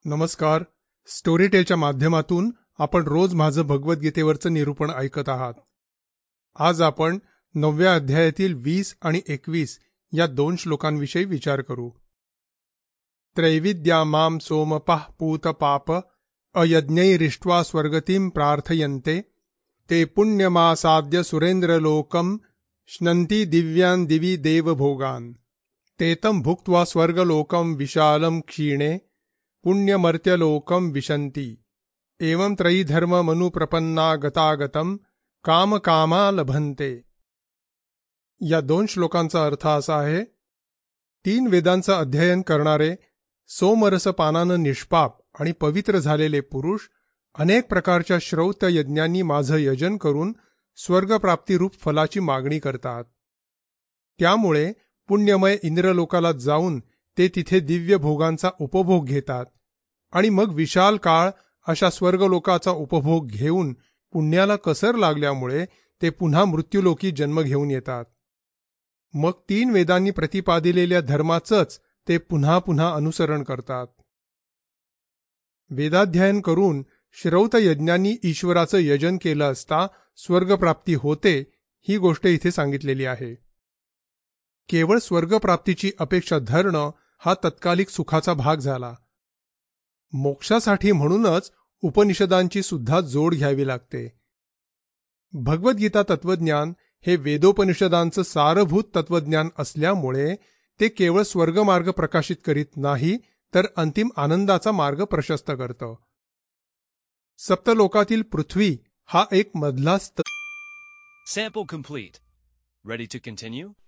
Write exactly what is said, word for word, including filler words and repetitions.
नमस्कार. स्टोरीटेलच्या माध्यमातून आपण रोज माझं भगवद्गीतेवरचं निरूपण ऐकत आहात. आज आपण नवव्या अध्यायातील वीस आणि एकवीस या दोन श्लोकांविषयी विचार करू. त्रैविद्या माम सोमपः पूत पाप अयज्ञैरिष्ट्वा स्वर्गतिं प्रार्थयन्ते ते पुण्यमासाद्य सुरेंद्रलोकम श्नन्ति दिव्यान् दिवि देवभोगान् तेतं भुक्त्वा स्वर्गलोकम विशालं क्षीणे पुण्यमर्त्यलोकम विशन्ति एवं त्रयीधर्म मनुप्रपन्ना गतागतम काम कामा लभन्ते. या दोन श्लोकांचा अर्थ असा आहे: तीन वेदांचं अध्ययन करणारे सोमरस पानानं निष्पाप आणि पवित्र झालेले पुरुष अनेक प्रकारच्या श्रौत यज्ञांनी माझं यजन करून स्वर्गप्राप्तीरूप फलाची मागणी करतात. त्यामुळे पुण्यमय इंद्रलोकाला जाऊन ते तिथे दिव्य भोगांचा उपभोग घेतात आणि मग विशाल काळ अशा स्वर्गलोकाचा उपभोग घेऊन पुण्याला कसर लागल्यामुळे ते पुन्हा मृत्यूलोकी जन्म घेऊन येतात. मग तीन वेदांनी प्रतिपादिलेल्या धर्माचंच ते पुन्हा पुन्हा अनुसरण करतात. वेदाध्ययन करून श्रौत यज्ञांनी ईश्वराचं यजन केलं असता स्वर्गप्राप्ती होते, ही गोष्ट इथे सांगितलेली आहे. केवळ स्वर्गप्राप्तीची अपेक्षा धरणं हा तत्कालिक सुखाचा भाग झाला. मोक्षासाठी म्हणूनच उपनिषदांची सुद्धा जोड घ्यावी लागते. भगवद्गीता तत्वज्ञान हे वेदोपनिषदांचं सारभूत तत्वज्ञान असल्यामुळे ते केवळ स्वर्गमार्ग प्रकाशित करीत नाही, तर अंतिम आनंदाचा मार्ग प्रशस्त करतं. सप्तलोकातील पृथ्वी हा एक मधला स्त Sample complete. Ready to continue?